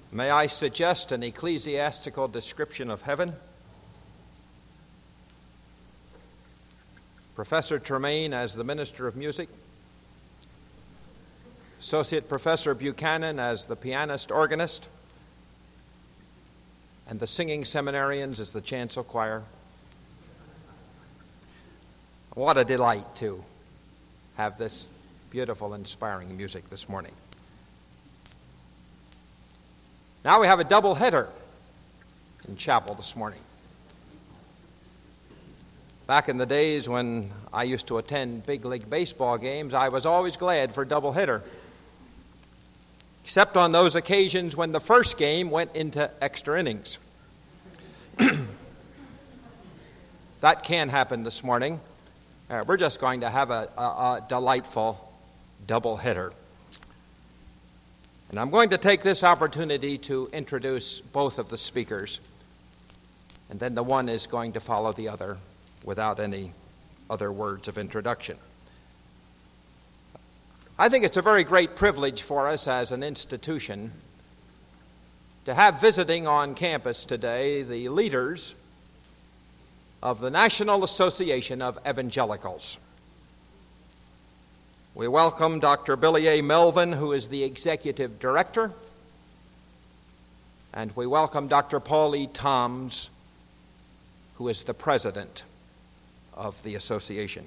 May I suggest an ecclesiastical description of heaven? Professor Tremaine as the minister of music, Associate Professor Buchanan as the pianist organist, and the singing seminarians as the chancel choir. What a delight to have this beautiful, inspiring music this morning. Now we have a double header in chapel this morning. Back in the days when I used to attend big league baseball games, I was always glad for a double header, except on those occasions when the first game went into extra innings. That can happen this morning. We're just going to have a delightful double header. And I'm going to take this opportunity to introduce both of the speakers, and then the one is going to follow the other without any other words of introduction. I think it's a very great privilege for us as an institution to have visiting on campus today the leaders of the National Association of Evangelicals. We welcome Dr. Billy A. Melvin, who is the Executive Director, and we welcome Dr. Paul E. Toms, who is the President of the association.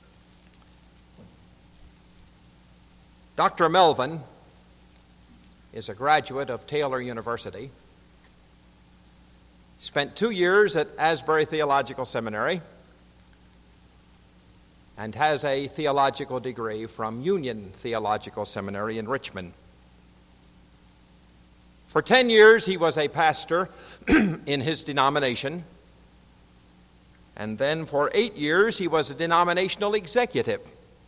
Dr. Melvin is a graduate of Taylor University, spent 2 years at Asbury Theological Seminary, and has a theological degree from Union Theological Seminary in Richmond. For 10 years, he was a pastor in his denomination, and then for 8 years, he was a denominational executive.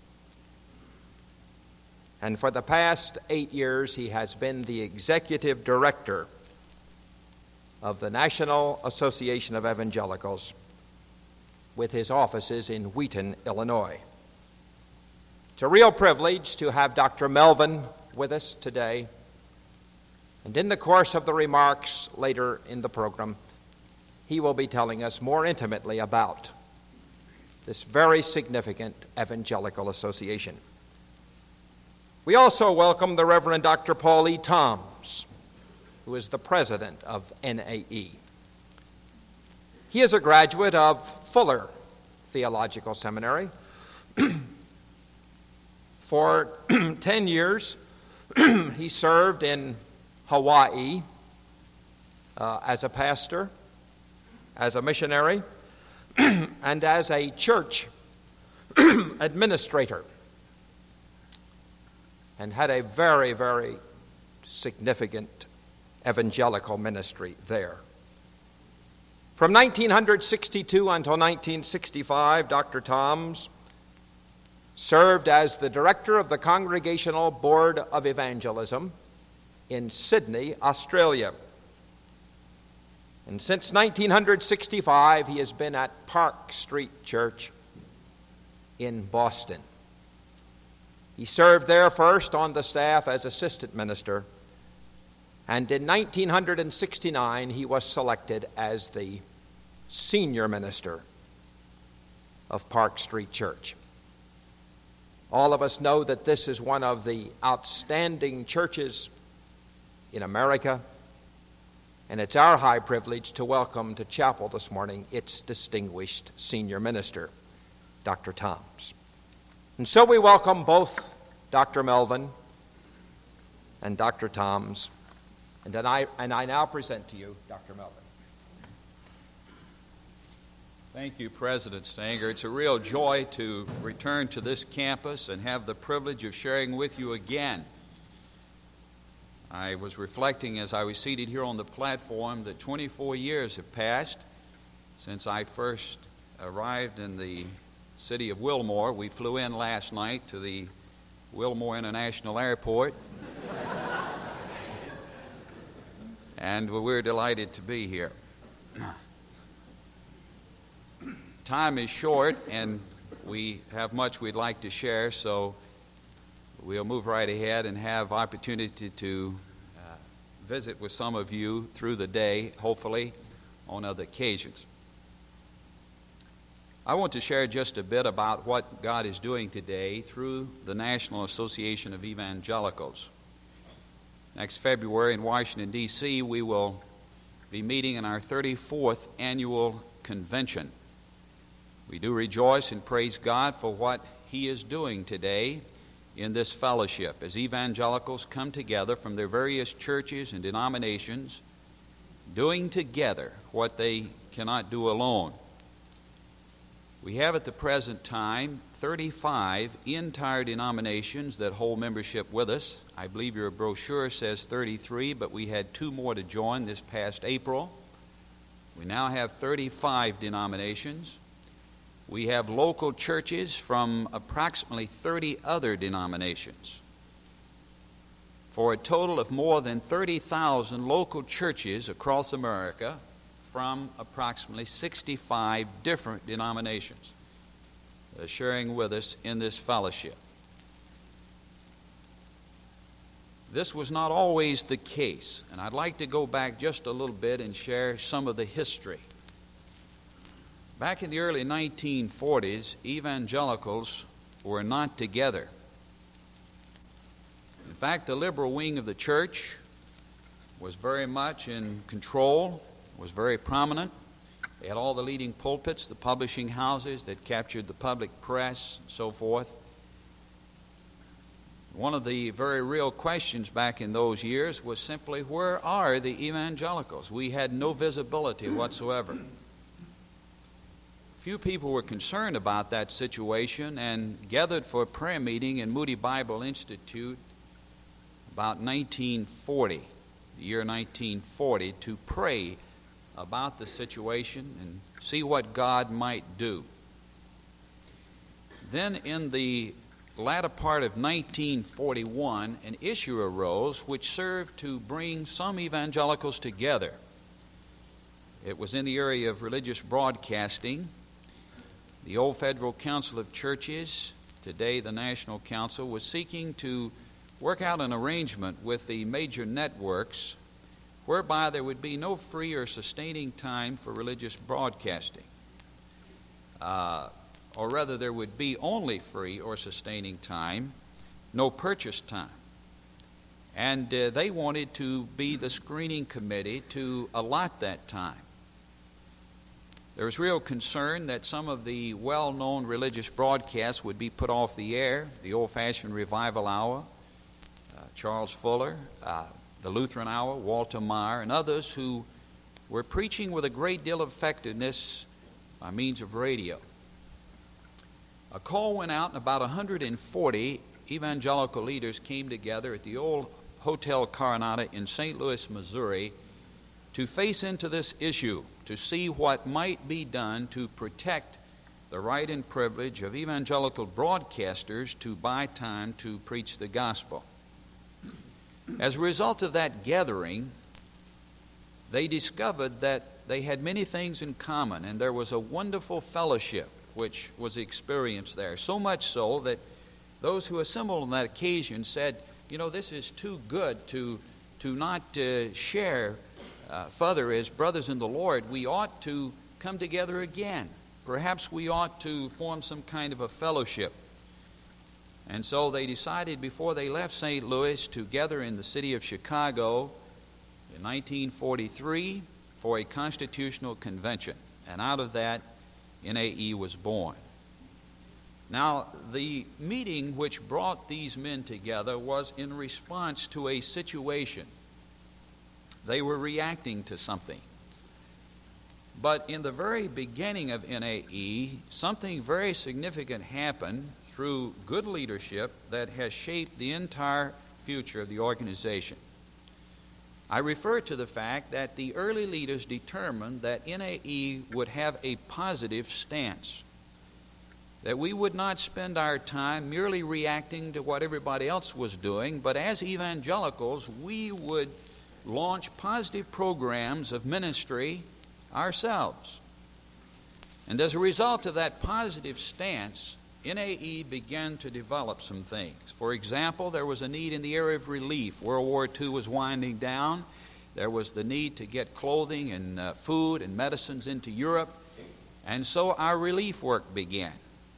And for the past 8 years, he has been the executive director of the National Association of Evangelicals, with his offices in Wheaton, Illinois. It's a real privilege to have Dr. Melvin with us today. And in the course of the remarks later in the program, he will be telling us more intimately about this very significant evangelical association. We also welcome the Reverend Dr. Paul E. Toms, who is the president of NAE. He is a graduate of Fuller Theological Seminary. For 10 years, he served in Hawaii as a pastor, as a missionary, and as a church administrator, and had a very, very significant evangelical ministry there. From 1962 until 1965, Dr. Toms served as the director of the Congregational Board of Evangelism in Sydney, Australia. And since 1965, he has been at Park Street Church in Boston. He served there first on the staff as assistant minister, and in 1969, he was selected as the senior minister of Park Street Church. All of us know that this is one of the outstanding churches in America, and it's our high privilege to welcome to chapel this morning its distinguished senior minister, Dr. Toms. And so we welcome both Dr. Melvin and Dr. Toms. And I now present to you Dr. Melvin. Thank you, President Stanger. It's a real joy to return to this campus and have the privilege of sharing with you again. I was reflecting as I was seated here on the platform that 24 years have passed since I first arrived in the city of Wilmore. We flew in last night to the Wilmore International Airport. And we're delighted to be here. Time is short, and we have much we'd like to share, so we'll move right ahead and have opportunity to visit with some of you through the day, hopefully on other occasions. I want to share just a bit about what God is doing today through the National Association of Evangelicals. Next February in Washington, D.C., we will be meeting in our 34th annual convention. We do rejoice and praise God for what He is doing today in this fellowship as evangelicals come together from their various churches and denominations, doing together what they cannot do alone. We have at the present time 35 entire denominations that hold membership with us. I believe your brochure says 33, but we had 2 more to join this past April. We now have 35 denominations. We have local churches from approximately 30 other denominations, for a total of more than 30,000 local churches across America from approximately 65 different denominations sharing with us in this fellowship. This was not always the case, and I'd like to go back just a little bit and share some of the history. Back in the early 1940s, evangelicals were not together. In fact, the liberal wing of the church was very much in control, was very prominent. They had all the leading pulpits, the publishing houses that captured the public press, and so forth. One of the very real questions back in those years was simply, where are the evangelicals? We had no visibility whatsoever. Few people were concerned about that situation and gathered for a prayer meeting in Moody Bible Institute about 1940, the year 1940, to pray about the situation and see what God might do. Then in the latter part of 1941, an issue arose which served to bring some evangelicals together. It was in the area of religious broadcasting. The old Federal Council of Churches, today the National Council, was seeking to work out an arrangement with the major networks whereby there would be no free or sustaining time for religious broadcasting. Or rather, there would be only free or sustaining time, no purchase time. And they wanted to be the screening committee to allot that time. There was real concern that some of the well-known religious broadcasts would be put off the air, the old-fashioned revival hour, Charles Fuller, the Lutheran hour, Walter Meyer, and others who were preaching with a great deal of effectiveness by means of radio. A call went out, and about 140 evangelical leaders came together at the old Hotel Coronado in St. Louis, Missouri, to face into this issue, to see what might be done to protect the right and privilege of evangelical broadcasters to buy time to preach the gospel. As a result of that gathering, they discovered that they had many things in common, and there was a wonderful fellowship which was experienced there, so much so that those who assembled on that occasion said, this is too good to not share further as brothers in the Lord. We ought to come together again. Perhaps we ought to form some kind of a fellowship. And so they decided before they left St. Louis to gather in the city of Chicago in 1943 for a constitutional convention. And out of that, NAE was born. Now, the meeting which brought these men together was in response to a situation. They were reacting to something. But in the very beginning of NAE, something very significant happened through good leadership that has shaped the entire future of the organization. I refer to the fact that the early leaders determined that NAE would have a positive stance, that we would not spend our time merely reacting to what everybody else was doing, but as evangelicals, we would launch positive programs of ministry ourselves. And as a result of that positive stance, NAE began to develop some things. For example, there was a need in the area of relief. World War II was winding down, There was the need to get clothing and food and medicines into Europe, and so our relief work began.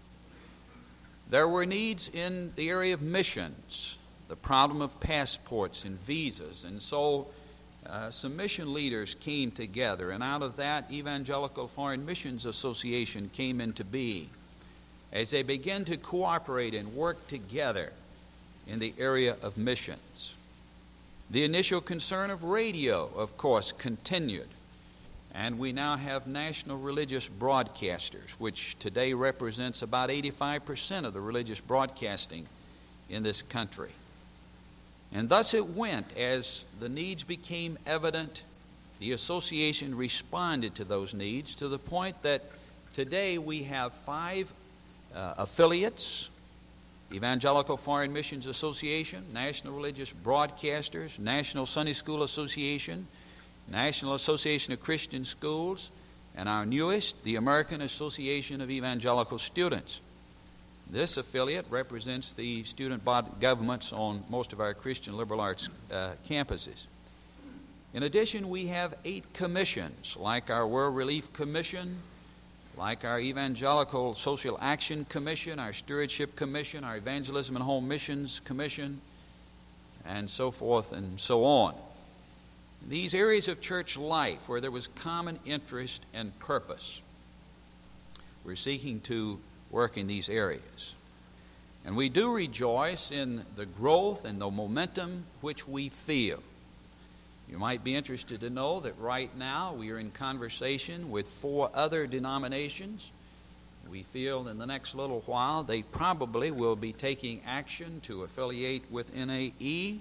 There were needs in the area of missions, the problem of passports and visas, and so some mission leaders came together, and out of that, Evangelical Foreign Missions Association came into being as they began to cooperate and work together in the area of missions. The initial concern of radio, of course, continued, and we now have national religious broadcasters, which today represents about 85% of the religious broadcasting in this country. And thus it went. As the needs became evident, the association responded to those needs to the point that today we have 5 affiliates: Evangelical Foreign Missions Association, National Religious Broadcasters, National Sunday School Association, National Association of Christian Schools, and our newest, the American Association of Evangelical Students. This affiliate represents the student governments on most of our Christian liberal arts campuses. In addition, we have 8 commissions, like our World Relief Commission, like our Evangelical Social Action Commission, our Stewardship Commission, our Evangelism and Home Missions Commission, and so forth and so on. These areas of church life where there was common interest and purpose, we're seeking to work in these areas. And we do rejoice in the growth and the momentum which we feel. You might be interested to know that right now we are in conversation with 4 other denominations. We feel in the next little while they probably will be taking action to affiliate with NAE.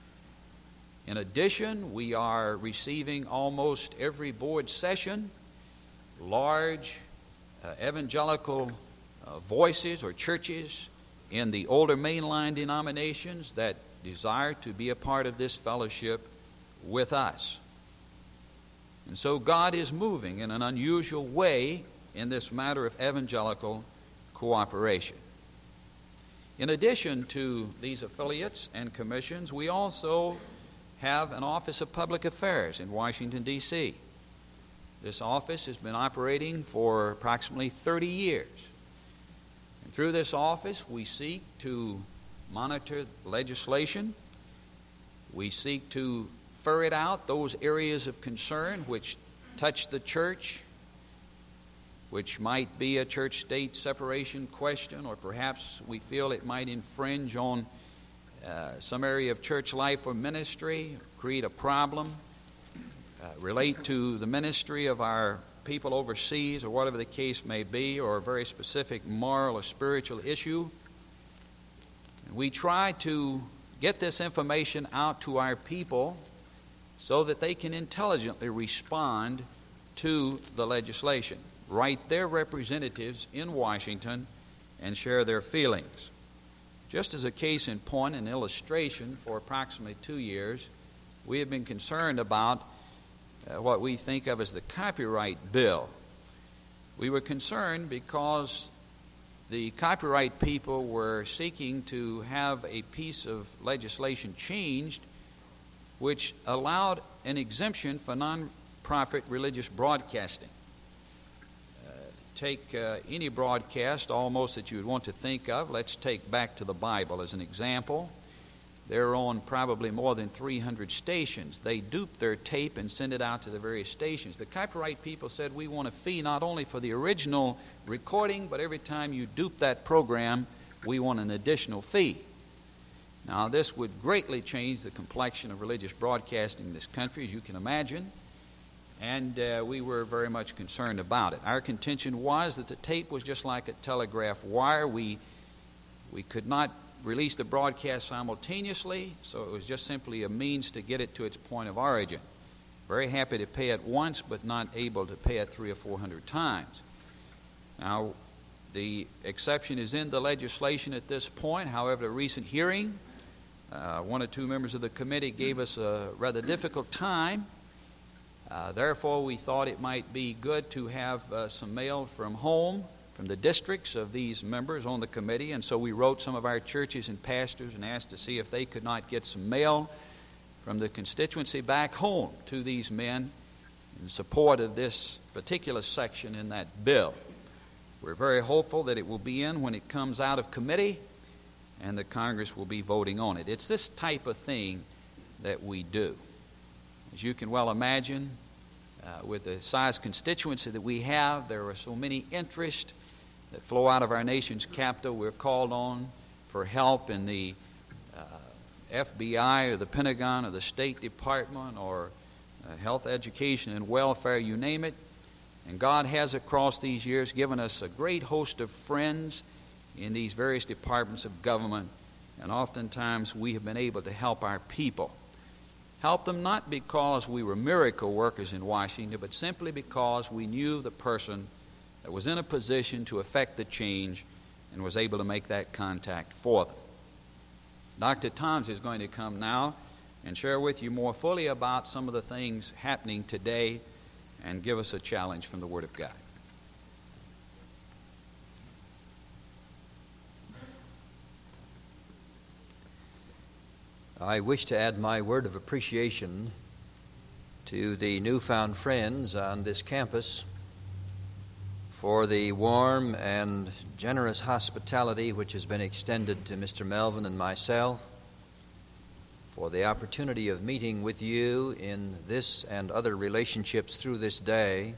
In addition, we are receiving almost every board session large evangelical voices or churches in the older mainline denominations that desire to be a part of this fellowship with us. And so God is moving in an unusual way in this matter of evangelical cooperation. In addition to these affiliates and commissions, we also have an Office of Public Affairs in Washington, D.C. This office has been operating for approximately 30 years. And through this office, we seek to monitor legislation. We seek to ferret out those areas of concern which touch the church, which might be a church-state separation question, or perhaps we feel it might infringe on some area of church life or ministry, create a problem, relate to the ministry of our people overseas, or whatever the case may be, or a very specific moral or spiritual issue. And we try to get this information out to our people so that they can intelligently respond to the legislation, write their representatives in Washington, and share their feelings. Just as a case in point, an illustration, for approximately 2 years, we have been concerned about what we think of as the copyright bill. We were concerned because the copyright people were seeking to have a piece of legislation changed which allowed an exemption for non-profit religious broadcasting. Take any broadcast almost that you would want to think of. Let's take Back to the Bible as an example. They're on probably more than 300 stations. They dupe their tape and send it out to the various stations. The copyright people said, we want a fee not only for the original recording, but every time you dupe that program, we want an additional fee. Now, this would greatly change the complexion of religious broadcasting in this country, as you can imagine, and we were very much concerned about it. Our contention was that the tape was just like a telegraph wire. We could not release the broadcast simultaneously, so it was just simply a means to get it to its point of origin. Very happy to pay it once, but not able to pay it 300 or 400 times. Now, the exception is in the legislation at this point. However, a recent hearing, 1 or 2 members of the committee gave us a rather difficult time. Therefore, we thought it might be good to have some mail from home, from the districts of these members on the committee, and so we wrote some of our churches and pastors and asked to see if they could not get some mail from the constituency back home to these men in support of this particular section in that bill. We're very hopeful that it will be in when it comes out of committee and that Congress will be voting on it. It's this type of thing that we do. As you can well imagine, with the size constituency that we have, there are so many interests that flow out of our nation's capital. We're called on for help in the FBI or the Pentagon or the State Department or health, education, and welfare, you name it. And God has across these years given us a great host of friends in these various departments of government, and oftentimes we have been able to help our people. Help them not because we were miracle workers in Washington, but simply because we knew the person that was in a position to effect the change and was able to make that contact for them. Dr. Towns is going to come now and share with you more fully about some of the things happening today and give us a challenge from the Word of God. I wish to add my word of appreciation to the newfound friends on this campus for the warm and generous hospitality which has been extended to Mr. Melvin and myself, for the opportunity of meeting with you in this and other relationships through this day,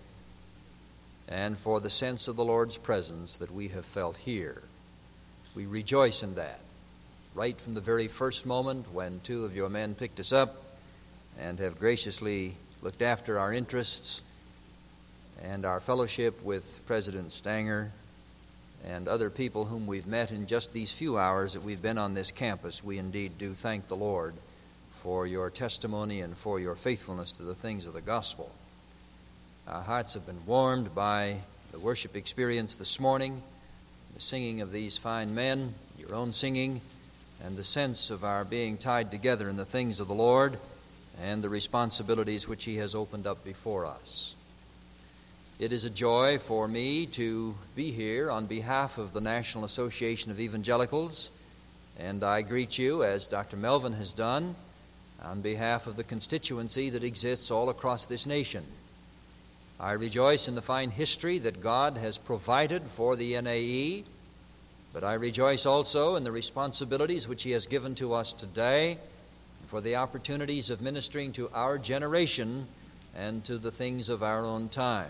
and for the sense of the Lord's presence that we have felt here. We rejoice in that. Right from the very first moment when two of your men picked us up and have graciously looked after our interests and our fellowship with President Stanger and other people whom we've met in just these few hours that we've been on this campus, we indeed do thank the Lord for your testimony and for your faithfulness to the things of the gospel. Our hearts have been warmed by the worship experience this morning, the singing of these fine men, your own singing, and the sense of our being tied together in the things of the Lord and the responsibilities which He has opened up before us. It is a joy for me to be here on behalf of the National Association of Evangelicals, and I greet you, as Dr. Melvin has done, on behalf of the constituency that exists all across this nation. I rejoice in the fine history that God has provided for the NAE, but I rejoice also in the responsibilities which He has given to us today, and for the opportunities of ministering to our generation and to the things of our own time.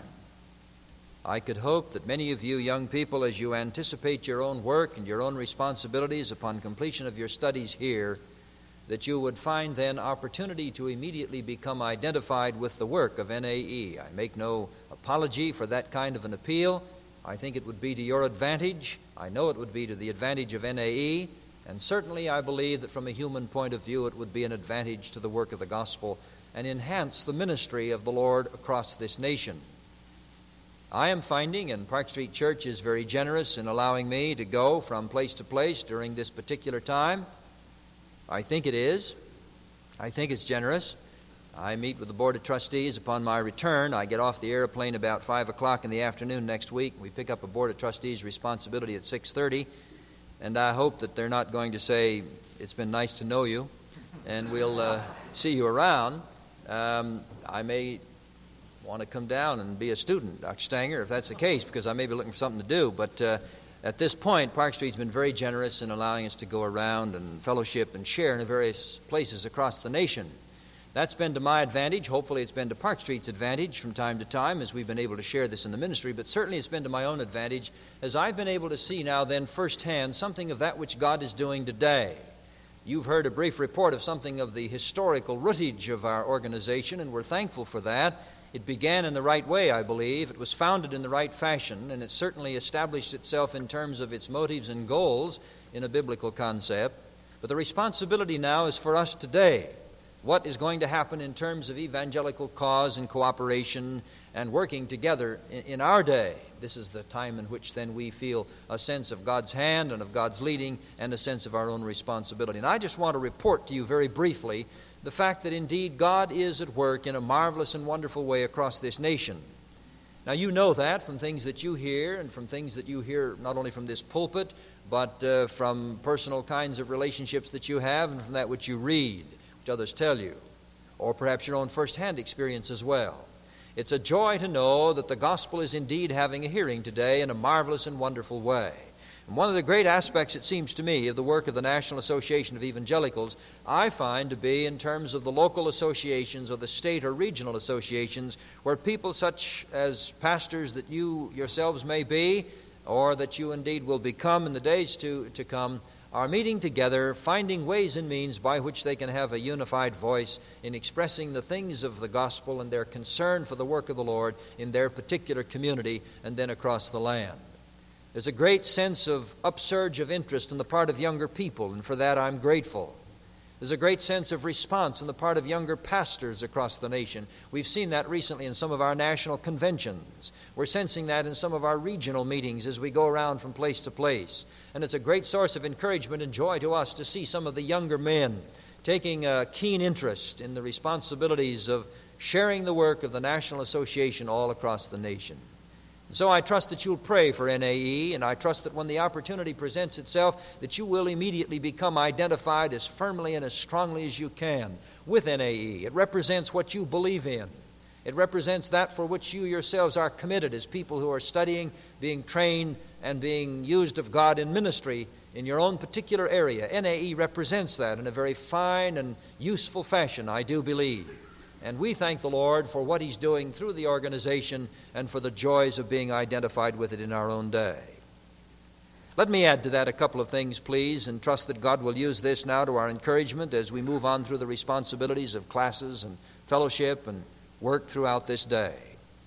I could hope that many of you young people, as you anticipate your own work and your own responsibilities upon completion of your studies here, that you would find then opportunity to immediately become identified with the work of NAE. I make no apology for that kind of an appeal. I think it would be to your advantage. I know it would be to the advantage of NAE, and certainly I believe that from a human point of view it would be an advantage to the work of the gospel and enhance the ministry of the Lord across this nation. I am finding, and Park Street Church is very generous in allowing me to go from place to place during this particular time. I think it is. I think it's generous. I meet with the Board of Trustees upon my return. I get off the airplane about 5 o'clock in the afternoon next week. We pick up a Board of Trustees responsibility at 6:30, and I hope that they're not going to say, "It's been nice to know you, and we'll see you around." I may want to come down and be a student, Dr. Stanger, if that's the case, because I may be looking for something to do. But at this point, Park Street's been very generous in allowing us to go around and fellowship and share in various places across the nation. That's been to my advantage. Hopefully it's been to Park Street's advantage from time to time as we've been able to share this in the ministry, but certainly it's been to my own advantage as I've been able to see now then firsthand something of that which God is doing today. You've heard a brief report of something of the historical rootage of our organization, and we're thankful for that. It began in the right way, I believe. It was founded in the right fashion, and it certainly established itself in terms of its motives and goals in a biblical concept. But the responsibility now is for us today. What is going to happen in terms of evangelical cause and cooperation and working together in our day? This is the time in which then we feel a sense of God's hand and of God's leading and a sense of our own responsibility. And I just want to report to you very briefly the fact that indeed God is at work in a marvelous and wonderful way across this nation. Now you know that from things that you hear and from things that you hear not only from this pulpit, but from personal kinds of relationships that you have and from that which you read. which others tell you, or perhaps your own first-hand experience as well. It's a joy to know that the gospel is indeed having a hearing today in a marvelous and wonderful way. And one of the great aspects, it seems to me, of the work of the National Association of Evangelicals, I find to be in terms of the local associations or the state or regional associations, where people such as pastors that you yourselves may be, or that you indeed will become in the days to come, are meeting together, finding ways and means by which they can have a unified voice in expressing the things of the gospel and their concern for the work of the Lord in their particular community and then across the land. There's a great sense of upsurge of interest on the part of younger people, and for that I'm grateful. There's a great sense of response on the part of younger pastors across the nation. We've seen that recently in some of our national conventions. We're sensing that in some of our regional meetings as we go around from place to place. And it's a great source of encouragement and joy to us to see some of the younger men taking a keen interest in the responsibilities of sharing the work of the National Association all across the nation. So I trust that you'll pray for NAE, and I trust that when the opportunity presents itself, that you will immediately become identified as firmly and as strongly as you can with NAE. It represents what you believe in. It represents that for which you yourselves are committed as people who are studying, being trained, and being used of God in ministry in your own particular area. NAE represents that in a very fine and useful fashion, I do believe. And we thank the Lord for what He's doing through the organization and for the joys of being identified with it in our own day. Let me add to that a couple of things, please, and trust that God will use this now to our encouragement as we move on through the responsibilities of classes and fellowship and work throughout this day.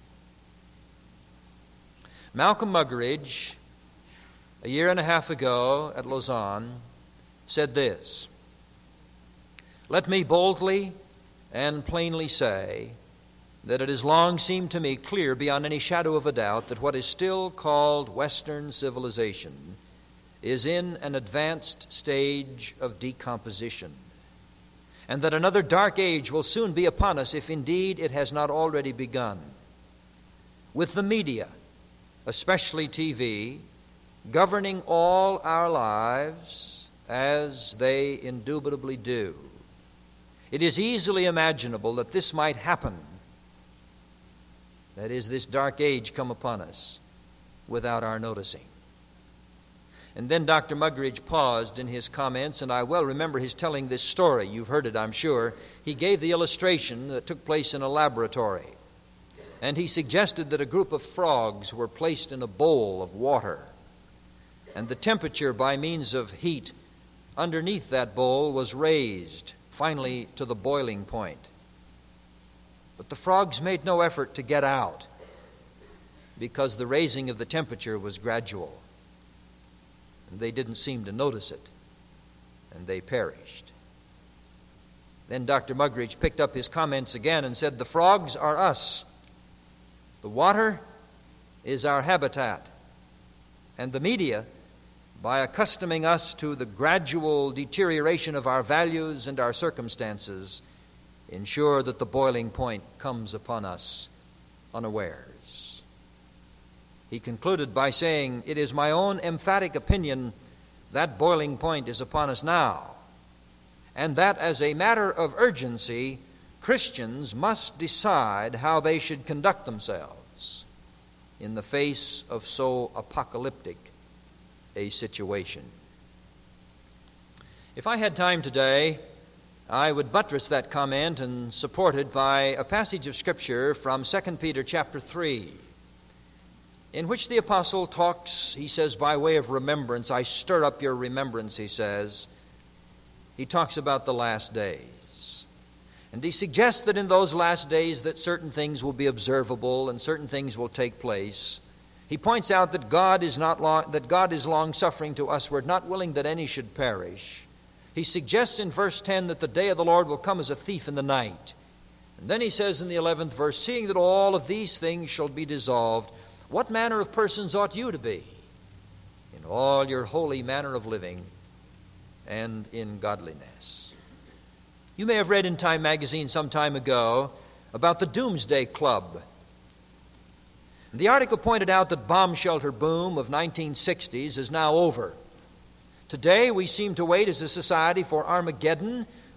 Malcolm Muggeridge, a year and a half ago at Lausanne, said this: "Let me boldly and plainly say that it has long seemed to me clear beyond any shadow of a doubt that what is still called Western civilization is in an advanced stage of decomposition, and that another dark age will soon be upon us if indeed it has not already begun. With the media, especially TV, governing all our lives as they indubitably do, it is easily imaginable that this might happen, that is, this dark age come upon us, without our noticing." And then Dr. Muggeridge paused in his comments, and I well remember his telling this story. You've heard it, I'm sure. He gave the illustration that took place in a laboratory, and he suggested that a group of frogs were placed in a bowl of water, and the temperature by means of heat underneath that bowl was raised finally to the boiling point. But the frogs made no effort to get out because the raising of the temperature was gradual. And they didn't seem to notice it, and they perished. Then Dr. Muggeridge picked up his comments again and said, "The frogs are us. The water is our habitat. And the media, by accustoming us to the gradual deterioration of our values and our circumstances, ensure that the boiling point comes upon us unawares." He concluded by saying, "It is my own emphatic opinion that boiling point is upon us now, and that as a matter of urgency, Christians must decide how they should conduct themselves in the face of so apocalyptic a situation." If I had time today, I would buttress that comment and support it by a passage of Scripture from 2 Peter chapter 3, in which the apostle talks, he says, by way of remembrance. I stir up your remembrance, he says. He talks about the last days. And he suggests that in those last days that certain things will be observable and certain things will take place. He points out that God is long-suffering to usward, not willing that any should perish. He suggests in verse 10 that the day of the Lord will come as a thief in the night. And then he says in the 11th verse, "Seeing that all of these things shall be dissolved, what manner of persons ought you to be? In all your holy manner of living and in godliness." You may have read in Time magazine some time ago about the Doomsday Club. The article pointed out that bomb shelter boom of 1960s is now over. Today we seem to wait as a society for Armageddon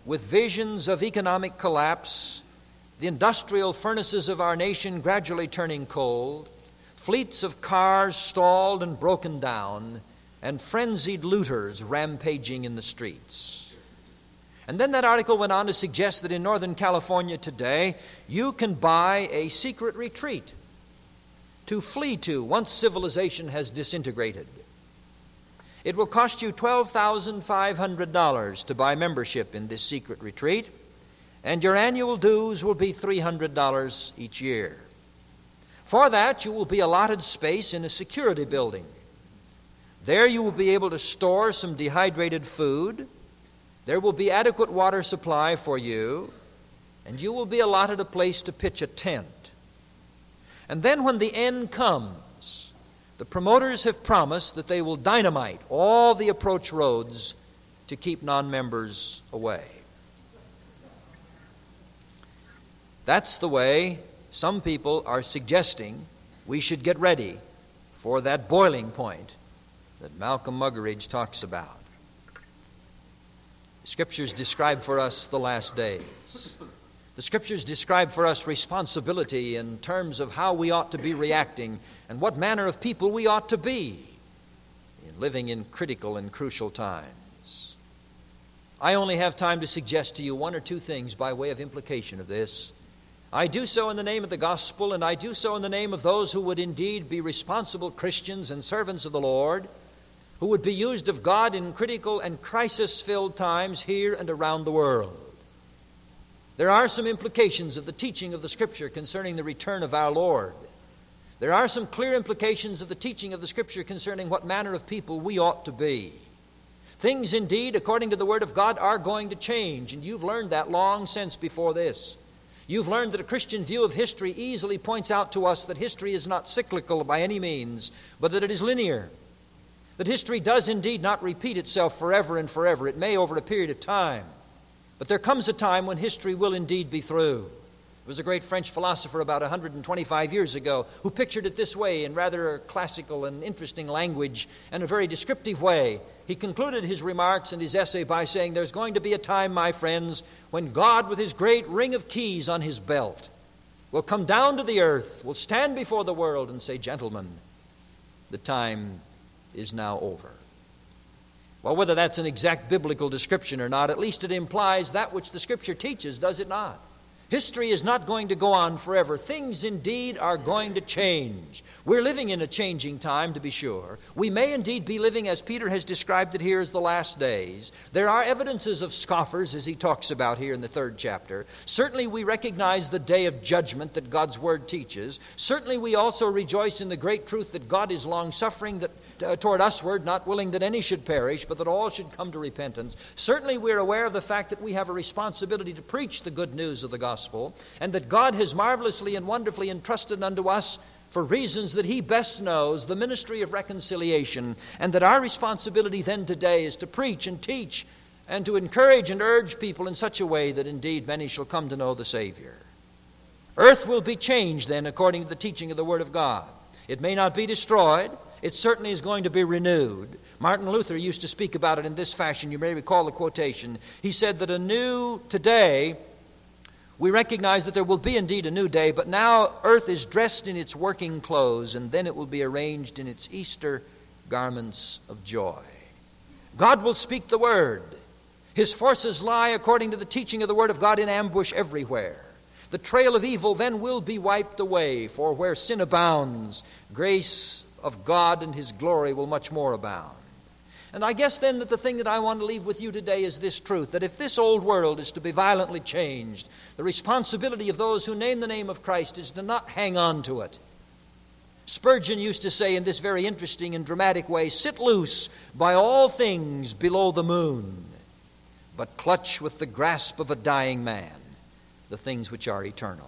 with visions of economic collapse, the industrial furnaces of our nation gradually turning cold, fleets of cars stalled and broken down, and frenzied looters rampaging in the streets. And then that article went on to suggest that in Northern California today, you can buy a secret retreat to flee to once civilization has disintegrated. It will cost you $12,500 to buy membership in this secret retreat, and your annual dues will be $300 each year. For that, you will be allotted space in a security building. There you will be able to store some dehydrated food. There will be adequate water supply for you, and you will be allotted a place to pitch a tent. And then when the end comes, the promoters have promised that they will dynamite all the approach roads to keep non-members away. That's the way some people are suggesting we should get ready for that boiling point that Malcolm Muggeridge talks about. The Scriptures describe for us the last days. The Scriptures describe for us responsibility in terms of how we ought to be reacting and what manner of people we ought to be in living in critical and crucial times. I only have time to suggest to you one or two things by way of implication of this. I do so in the name of the gospel, and I do so in the name of those who would indeed be responsible Christians and servants of the Lord, who would be used of God in critical and crisis-filled times here and around the world. There are some implications of the teaching of the Scripture concerning the return of our Lord. There are some clear implications of the teaching of the Scripture concerning what manner of people we ought to be. Things indeed, according to the Word of God, are going to change, and you've learned that long since before this. You've learned that a Christian view of history easily points out to us that history is not cyclical by any means, but that it is linear. That history does indeed not repeat itself forever and forever. It may over a period of time. But there comes a time when history will indeed be through. There was a great French philosopher about 125 years ago who pictured it this way in rather classical and interesting language and a very descriptive way. He concluded his remarks and his essay by saying, there's going to be a time, my friends, when God with his great ring of keys on his belt will come down to the earth, will stand before the world and say, gentlemen, the time is now over. Well, whether that's an exact biblical description or not, at least it implies that which the Scripture teaches, does it not? History is not going to go on forever. Things indeed are going to change. We're living in a changing time, to be sure. We may indeed be living, as Peter has described it here, as the last days. There are evidences of scoffers, as he talks about here in the 3rd chapter. Certainly we recognize the day of judgment that God's Word teaches. Certainly we also rejoice in the great truth that God is long-suffering toward usward, not willing that any should perish, but that all should come to repentance. Certainly we're aware of the fact that we have a responsibility to preach the good news of the gospel, and that God has marvelously and wonderfully entrusted unto us, for reasons that he best knows, the ministry of reconciliation, and that our responsibility then today is to preach and teach and to encourage and urge people in such a way that indeed many shall come to know the Savior. Earth will be changed then according to the teaching of the Word of God. It may not be destroyed. It certainly is going to be renewed. Martin Luther used to speak about it in this fashion. You may recall the quotation. He said that today, we recognize that there will be indeed a new day, but now earth is dressed in its working clothes, and then it will be arranged in its Easter garments of joy. God will speak the word. His forces lie, according to the teaching of the Word of God, in ambush everywhere. The trail of evil then will be wiped away, for where sin abounds, grace of God and His glory will much more abound. And I guess then that the thing that I want to leave with you today is this truth, that if this old world is to be violently changed, the responsibility of those who name the name of Christ is to not hang on to it. Spurgeon used to say in this very interesting and dramatic way, sit loose by all things below the moon, but clutch with the grasp of a dying man the things which are eternal.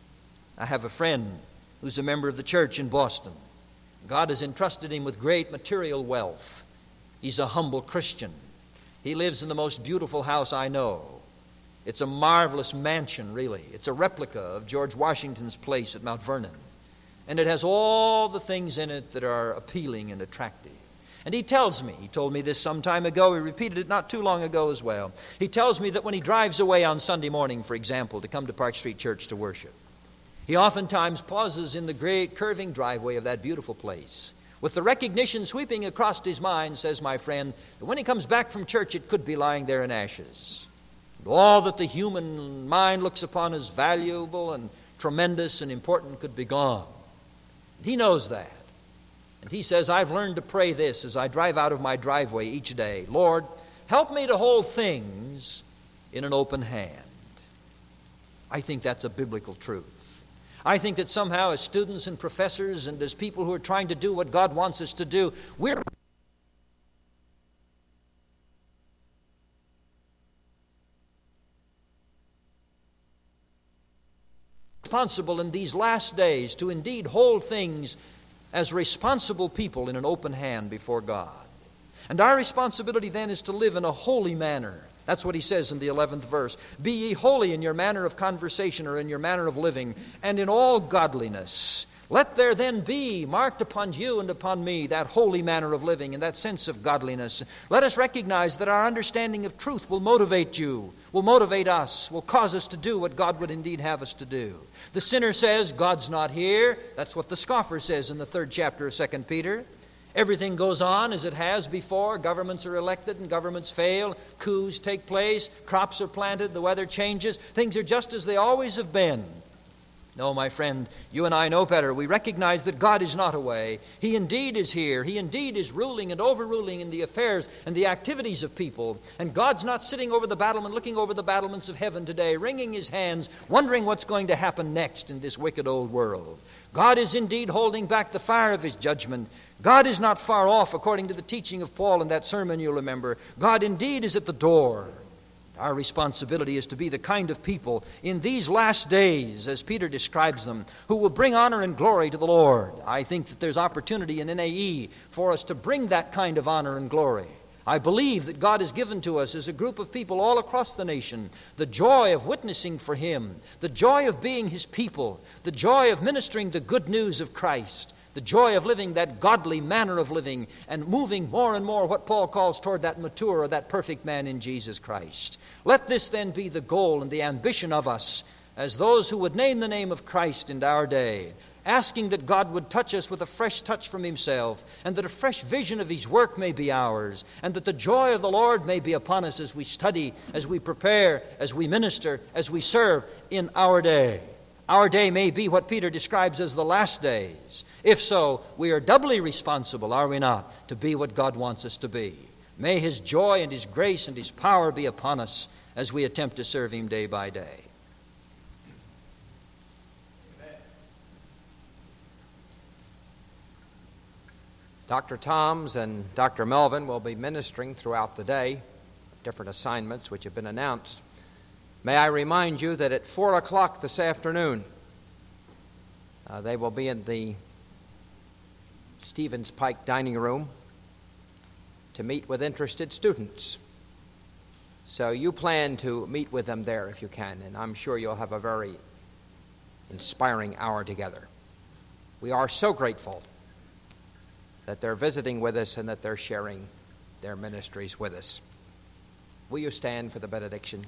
I have a friend who's a member of the church in Boston. God has entrusted him with great material wealth. He's a humble Christian. He lives in the most beautiful house I know. It's a marvelous mansion, really. It's a replica of George Washington's place at Mount Vernon. And it has all the things in it that are appealing and attractive. And he tells me, he told me this some time ago, he repeated it not too long ago as well. He tells me that when he drives away on Sunday morning, for example, to come to Park Street Church to worship, he oftentimes pauses in the great curving driveway of that beautiful place, with the recognition sweeping across his mind, says my friend, that when he comes back from church, it could be lying there in ashes. And all that the human mind looks upon as valuable and tremendous and important could be gone. And he knows that. And he says, I've learned to pray this as I drive out of my driveway each day. Lord, help me to hold things in an open hand. I think that's a biblical truth. I think that somehow as students and professors and as people who are trying to do what God wants us to do, we're responsible in these last days to indeed hold things as responsible people in an open hand before God. And our responsibility then is to live in a holy manner. That's what he says in the 11th verse. Be ye holy in your manner of conversation or in your manner of living, and in all godliness. Let there then be marked upon you and upon me that holy manner of living and that sense of godliness. Let us recognize that our understanding of truth will motivate you, will motivate us, will cause us to do what God would indeed have us to do. The sinner says, God's not here. That's what the scoffer says in the 3rd chapter of 2 Peter. Everything goes on as it has before. Governments are elected and governments fail. Coups take place. Crops are planted. The weather changes. Things are just as they always have been. No, my friend, you and I know better. We recognize that God is not away. He indeed is here. He indeed is ruling and overruling in the affairs and the activities of people. And God's not sitting over the battlement, looking over the battlements of heaven today, wringing his hands, wondering what's going to happen next in this wicked old world. God is indeed holding back the fire of his judgment. God is not far off, according to the teaching of Paul in that sermon you'll remember. God indeed is at the door. Our responsibility is to be the kind of people in these last days, as Peter describes them, who will bring honor and glory to the Lord. I think that there's opportunity in NAE for us to bring that kind of honor and glory. I believe that God has given to us as a group of people all across the nation the joy of witnessing for him, the joy of being his people, the joy of ministering the good news of Christ, the joy of living that godly manner of living and moving more and more what Paul calls toward that mature or that perfect man in Jesus Christ. Let this then be the goal and the ambition of us as those who would name the name of Christ in our day, asking that God would touch us with a fresh touch from himself, and that a fresh vision of his work may be ours, and that the joy of the Lord may be upon us as we study, as we prepare, as we minister, as we serve in our day. Our day may be what Peter describes as the last days. If so, we are doubly responsible, are we not, to be what God wants us to be. May his joy and his grace and his power be upon us as we attempt to serve him day by day. Dr. Toms and Dr. Melvin will be ministering throughout the day, different assignments which have been announced. May I remind you that at 4 o'clock this afternoon, they will be in the Stevens Pike dining room to meet with interested students. So you plan to meet with them there if you can, and I'm sure you'll have a very inspiring hour together. We are so grateful that they're visiting with us and that they're sharing their ministries with us. Will you stand for the benediction?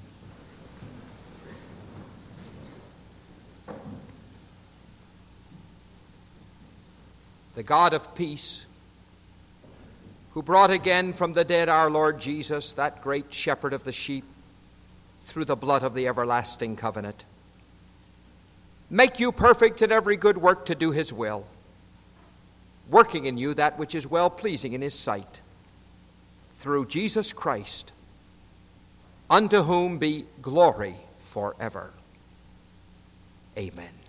The God of peace, who brought again from the dead our Lord Jesus, that great shepherd of the sheep, through the blood of the everlasting covenant, make you perfect in every good work to do his will, working in you that which is well-pleasing in his sight, through Jesus Christ, unto whom be glory forever. Amen.